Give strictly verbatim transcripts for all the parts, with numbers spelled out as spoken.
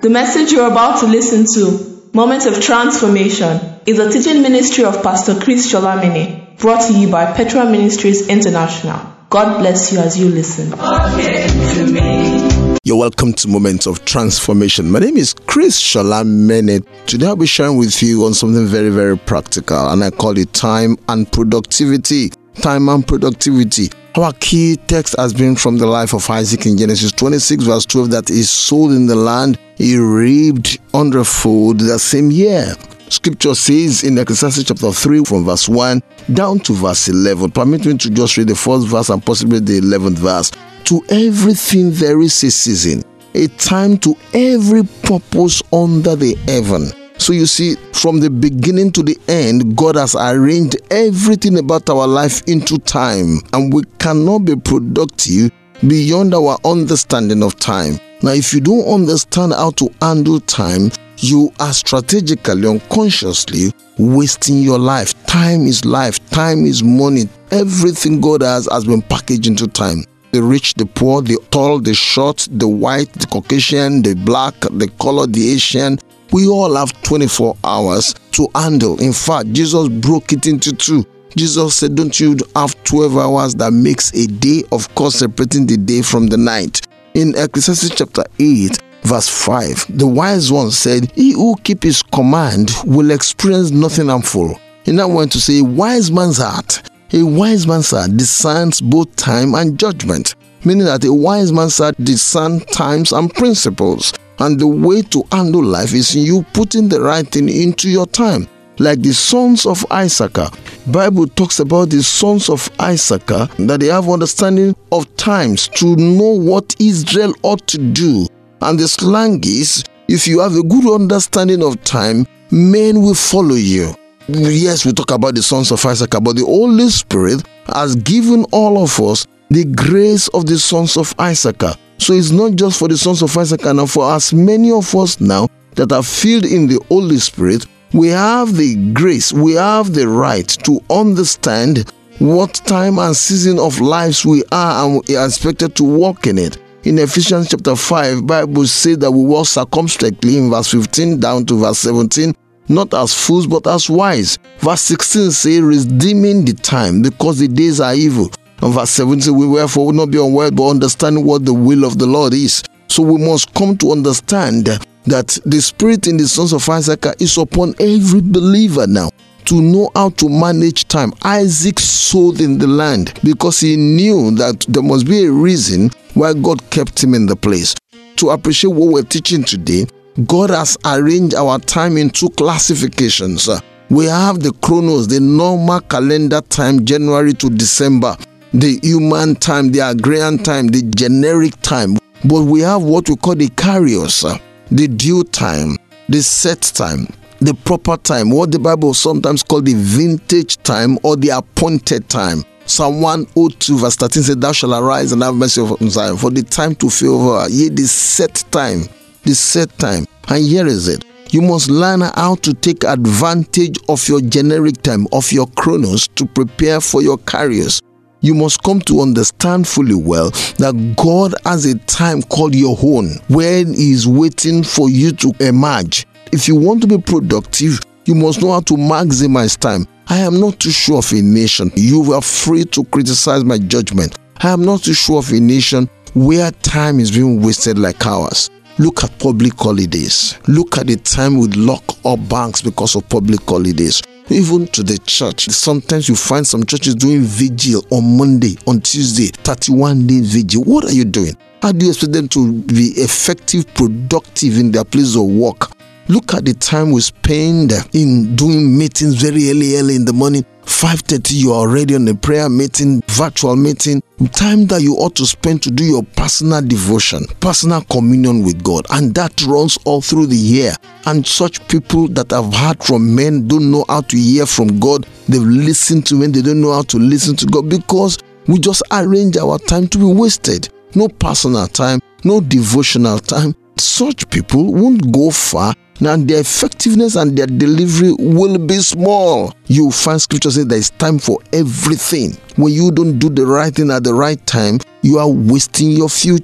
The message you're about to listen to, Moment of Transformation, is a teaching ministry of Pastor Chris Sholamini, brought to you by Petra Ministries International. God bless you as you listen. You're welcome to Moment of Transformation. My name is Chris Sholamini. Today I'll be sharing with you on something very, very practical, and I call it time and productivity. Time and productivity. Our key text has been from the life of Isaac in Genesis twenty-six verse twelve, that he sowed in the land, he reaped hundredfold the same year. Scripture says in Ecclesiastes chapter three from verse one down to verse eleven. Permit me to just read the first verse and possibly the eleventh verse. To everything there is a season, a time to every purpose under the heaven. So you see, from the beginning to the end, God has arranged everything about our life into time, and we cannot be productive beyond our understanding of time. Now, if you don't understand how to handle time, you are strategically, unconsciously wasting your life. Time is life. Time is money. Everything God has has been packaged into time. The rich, the poor, the tall, the short, the white, the Caucasian, the black, the colored, the Asian. We all have twenty-four hours to handle. In fact, Jesus broke it into two. Jesus said, don't you have twelve hours that makes a day, of course, separating the day from the night. In Ecclesiastes chapter eight, verse five, the wise one said, he who keep his command will experience nothing harmful. He now went to say, a wise man's heart, a wise man's heart discerns both time and judgment. Meaning that a wise man's heart discerns times and principles. And the way to handle life is you putting the right thing into your time. Like the sons of Issachar. Bible talks about the sons of Issachar, that they have understanding of times to know what Israel ought to do. And the slang is, if you have a good understanding of time, men will follow you. Yes, we talk about the sons of Issachar, but the Holy Spirit has given all of us the grace of the sons of Issachar. So it's not just for the sons of Issachar, and for as many of us now that are filled in the Holy Spirit, we have the grace, we have the right to understand what time and season of lives we are, and we are expected to walk in it. In Ephesians chapter five, Bible says that we walk circumspectly in verse fifteen down to verse seventeen, not as fools but as wise. Verse sixteen says, redeeming the time because the days are evil. And verse seventeen, we wherefore will not be unwise, but understanding what the will of the Lord is. So we must come to understand that the Spirit in the sons of Issachar is upon every believer now to know how to manage time. Isaac sowed in the land because he knew that there must be a reason why God kept him in the place. To appreciate what we're teaching today, God has arranged our time in two classifications. We have the chronos, the normal calendar time, January to December. The human time, the agrarian time, the generic time. But we have what we call the kairos, the due time, the set time, the proper time, what the Bible sometimes calls the vintage time or the appointed time. Psalm one oh two verse thirteen says, thou shalt arise and have mercy on Zion, for the time to favor, yea, the set time, the set time. And here is it. You must learn how to take advantage of your generic time, of your chronos, to prepare for your kairos. You must come to understand fully well that God has a time called your own, where He is waiting for you to emerge. If you want to be productive, you must know how to maximize time. I am not too sure of a nation. You are free to criticize my judgment. I am not too sure of a nation where time is being wasted like ours. Look at public holidays. Look at the time we lock up banks because of public holidays. Even to the church, sometimes you find some churches doing vigil on Monday, on Tuesday, thirty-one day vigil. What are you doing? How do you expect them to be effective, productive in their place of work? Look at the time we spend in doing meetings very early, early in the morning. five thirty, you are already on a prayer meeting, virtual meeting. Time that you ought to spend to do your personal devotion, personal communion with God. And that runs all through the year. And such people that have heard from men don't know how to hear from God. They've listened to men, they don't know how to listen to God, because we just arrange our time to be wasted. No personal time, no devotional time. Such people won't go far, and their effectiveness and their delivery will be small. You find scripture saying there is time for everything. When you don't do the right thing at the right time, you are wasting your future.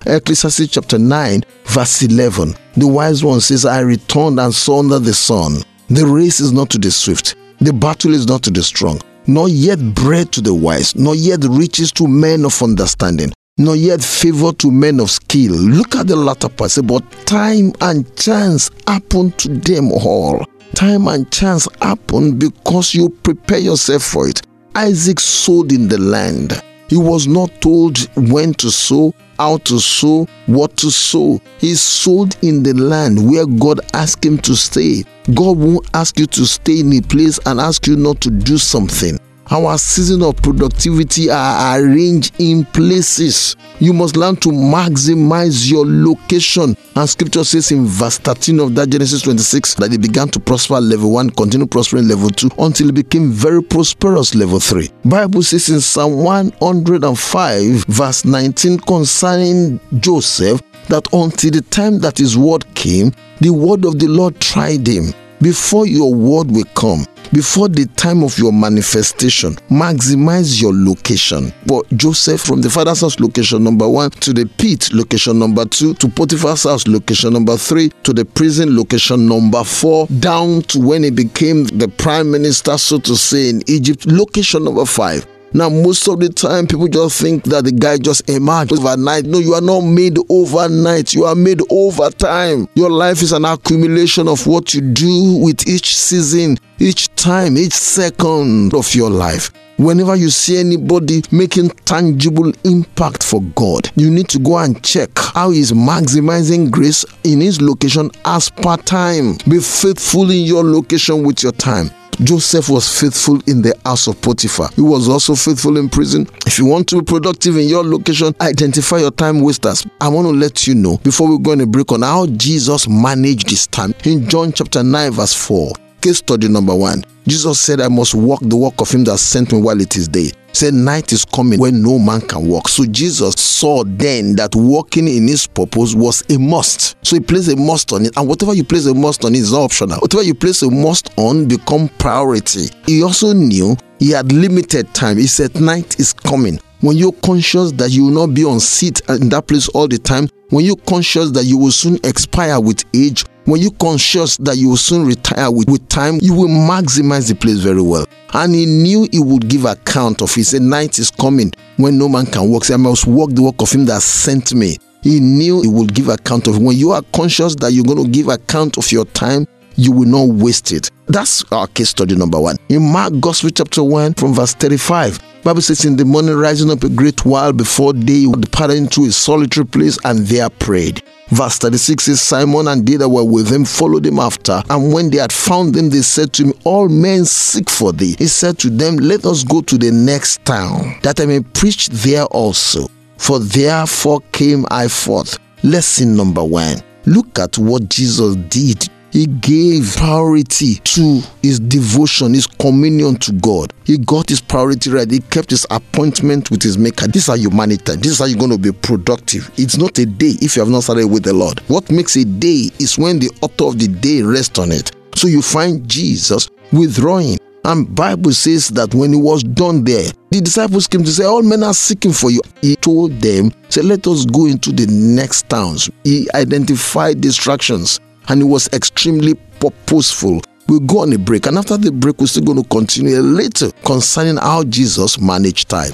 Ecclesiastes chapter nine, verse eleven. The wise one says, I returned and saw under the sun. The race is not to the swift. The battle is not to the strong. Nor yet bread to the wise. Nor yet riches to men of understanding. Nor yet favor to men of skill. Look at the latter part. Say, but time and chance happen to them all. Time and chance happen because you prepare yourself for it. Isaac sowed in the land. He was not told when to sow, how to sow, what to sow. He sowed in the land where God asked him to stay. God won't ask you to stay in a place and ask you not to do something. Our season of productivity are arranged in places. You must learn to maximize your location. And scripture says in verse thirteen of that Genesis twenty-six that he began to prosper level one, continue prospering level two, until he became very prosperous level three. Bible says in Psalm one hundred five verse nineteen concerning Joseph that until the time that his word came, the word of the Lord tried him. Before your word will come, before the time of your manifestation, maximize your location. For Joseph, from the father's house, location number one, to the pit, location number two, to Potiphar's house, location number three, to the prison, location number four, down to when he became the prime minister, so to say, in Egypt, location number five. Now, most of the time, people just think that the guy just emerged overnight. No, you are not made overnight. You are made over time. Your life is an accumulation of what you do with each season, each time, each second of your life. Whenever you see anybody making tangible impact for God, you need to go and check how he's maximizing grace in his location as per time. Be faithful in your location with your time. Joseph was faithful in the house of Potiphar. He was also faithful in prison. If you want to be productive in your location, identify your time wasters. I want to let you know, before we go on a break, on how Jesus managed his time. In John chapter nine verse four, case study number one. Jesus said, I must walk the walk of him that sent me while it is day. He said, night is coming when no man can walk. So Jesus saw then that walking in his purpose was a must. So he placed a must on it. And whatever you place a must on is not optional. Whatever you place a must on become priority. He also knew he had limited time. He said, night is coming. When you're conscious that you will not be on seat in that place all the time, when you're conscious that you will soon expire with age, when you're conscious that you will soon retire with, with time, you will maximize the place very well. And he knew he would give account of it. He said, night is coming when no man can walk. So I must walk the walk of him that sent me. He knew he would give account of it. When you are conscious that you're going to give account of your time, you will not waste it. That's our case study number one. In Mark Gospel chapter one from verse thirty-five, Bible says, in the morning rising up a great while before day, he departed into a solitary place and there prayed. Verse thirty-six says, Simon and they that were with him followed him after. And when they had found him, they said to him, all men seek for thee. He said to them, let us go to the next town, that I may preach there also. For therefore came I forth. Lesson number one. Look at what Jesus did. He gave priority to his devotion, his communion to God. He got his priority right. He kept his appointment with his maker. This is how you manage time. This is how you're going to be productive. It's not a day if you have not started with the Lord. What makes a day is when the author of the day rests on it. So you find Jesus withdrawing. And Bible says that when he was done there, the disciples came to say, all men are seeking for you. He told them, say, let us go into the next towns. He identified distractions. And it was extremely purposeful. We'll go on a break. And after the break, we're still going to continue a little concerning how Jesus managed time.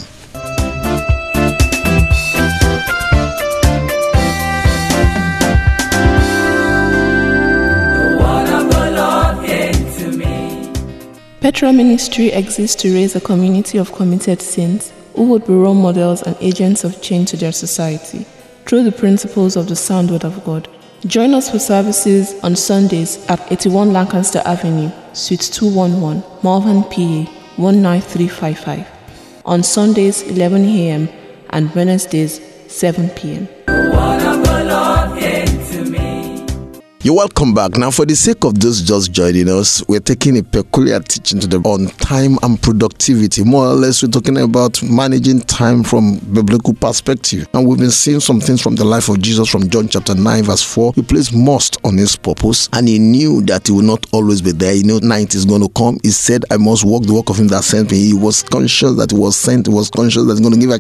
Petra Ministry exists to raise a community of committed saints who would be role models and agents of change to their society through the principles of the sound word of God. Join us for services on Sundays at eighty-one Lancaster Avenue, Suite two eleven, Malvern, P A one nine three five five. On Sundays eleven a m and Wednesdays seven p m You're welcome back. Now, for the sake of those just joining us, we're taking a peculiar teaching to them on time and productivity. More or less, we're talking about managing time from biblical perspective. And we've been seeing some things from the life of Jesus from John chapter nine verse four. He placed must on his purpose, and he knew that he will not always be there. He knew night is going to come. He said, I must walk the walk of him that sent me. He was conscious that he was sent. He was conscious that he's going to give account.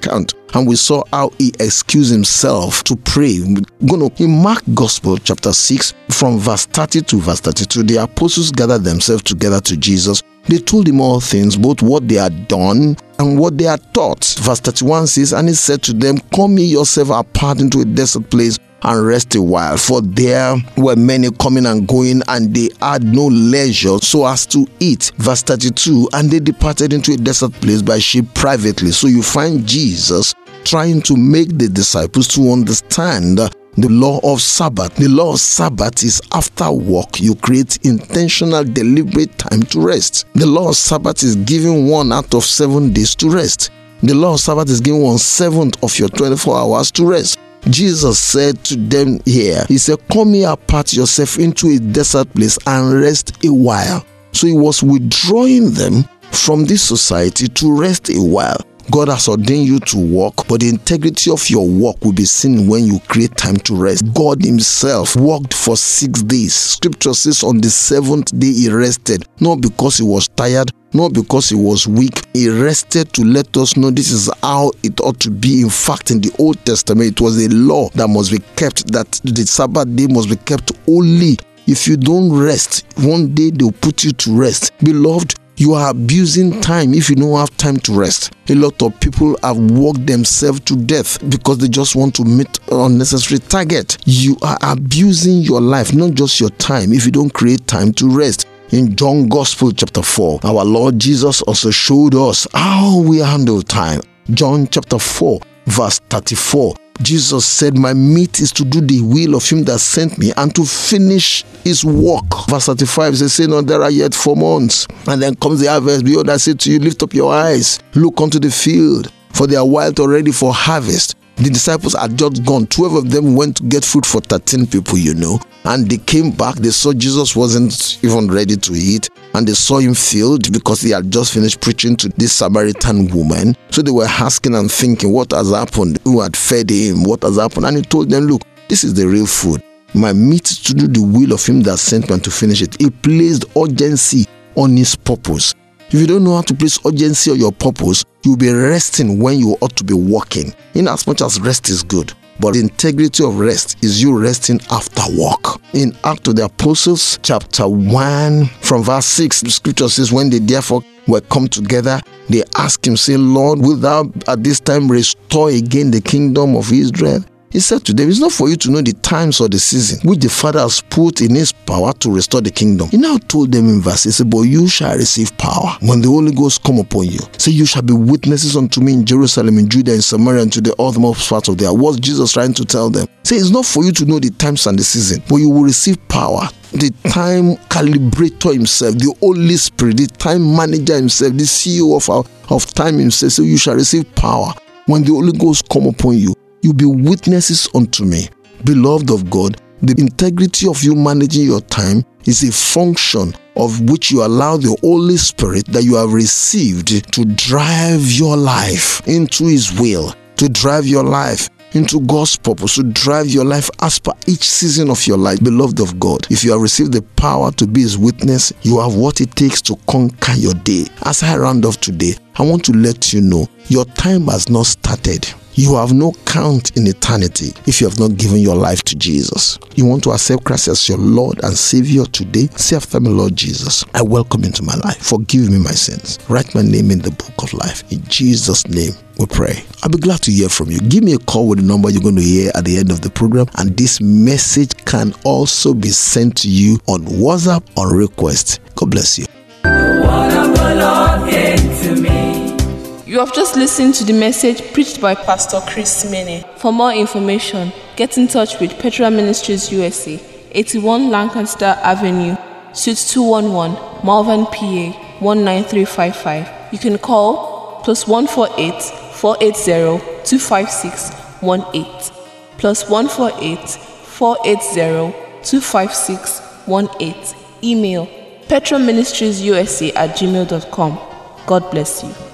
And we saw how he excused himself to pray. We're going to, in Mark Gospel chapter six, from verse thirty to verse thirty-two, the apostles gathered themselves together to Jesus. They told him all things, both what they had done and what they had taught. Verse thirty-one says, and he said to them, come ye yourself apart into a desert place and rest a while. For there were many coming and going, and they had no leisure so as to eat. Verse thirty-two, and they departed into a desert place by ship privately. So you find Jesus trying to make the disciples to understand the law of Sabbath. The law of Sabbath is after work, you create intentional, deliberate time to rest. The law of Sabbath is giving one out of seven days to rest. The law of Sabbath is giving one seventh of your twenty-four hours to rest. Jesus said to them here, he said, come ye apart yourself into a desert place and rest a while. So he was withdrawing them from this society to rest a while. God has ordained you to walk, but the integrity of your walk will be seen when you create time to rest. God himself walked for six days. Scripture says on the seventh day he rested, not because he was tired, not because he was weak. He rested to let us know this is how it ought to be. In fact, in the Old Testament, it was a law that must be kept, that the Sabbath day must be kept holy. If you don't rest, one day they'll put you to rest. Beloved, you are abusing time if you don't have time to rest. A lot of people have worked themselves to death because they just want to meet an unnecessary target. You are abusing your life, not just your time, if you don't create time to rest. In John Gospel chapter four, our Lord Jesus also showed us how we handle time. John chapter four, verse thirty-four. Jesus said, my meat is to do the will of him that sent me and to finish his work. Verse thirty-five says, say not there are yet four months. And then comes the harvest. Behold, I say to you, lift up your eyes, look unto the field, for they are white already for harvest. The disciples had just gone. Twelve of them went to get food for thirteen people, you know. And they came back. They saw Jesus wasn't even ready to eat. And they saw him filled because he had just finished preaching to this Samaritan woman. So they were asking and thinking, what has happened? Who had fed him? What has happened? And he told them, look, this is the real food. My meat is to do the will of him that sent me and to finish it. He placed urgency on his purpose. If you don't know how to place urgency on your purpose, you'll be resting when you ought to be working. In as much as rest is good, but the integrity of rest is you resting after work. In Acts of the Apostles, chapter one, from verse six, the scripture says, when they therefore were come together, they asked him, saying, Lord, wilt thou at this time restore again the kingdom of Israel? He said to them, it's not for you to know the times or the season which the Father has put in his power to restore the kingdom. He now told them in verse, he said, but you shall receive power when the Holy Ghost come upon you. Say, you shall be witnesses unto me in Jerusalem, in Judea, in Samaria, and to the uttermost parts of the earth. What's Jesus trying to tell them? Say, it's not for you to know the times and the season, but you will receive power. The time calibrator himself, the Holy Spirit, the time manager himself, the C E O of, our, of time himself. So you shall receive power when the Holy Ghost come upon you. You'll be witnesses unto me. Beloved of God, the integrity of you managing your time is a function of which you allow the Holy Spirit that you have received to drive your life into his will, to drive your life into God's purpose, to drive your life as per each season of your life. Beloved of God, if you have received the power to be his witness, you have what it takes to conquer your day. As I round off today, I want to let you know your time has not started. You have no count in eternity if you have not given your life to Jesus. You want to accept Christ as your Lord and Savior today? Say after me, Lord Jesus, I welcome into my life. Forgive me my sins. Write my name in the book of life. In Jesus' name we pray. I'll be glad to hear from you. Give me a call with the number you're going to hear at the end of the program. And this message can also be sent to you on WhatsApp on request. God bless you. The word of the Lord came to me. You have just listened to the message preached by Pastor Chris Mene. For more information, get in touch with Petra Ministries U S A, eighty-one Lancaster Avenue, Suite two one one, Malvern, P A one nine three five five. You can call plus one four eight, four eight zero, two five six one eight, plus one four eight, four eight zero, two five six one eight. Email petra ministries u s a at gmail dot com. God bless you.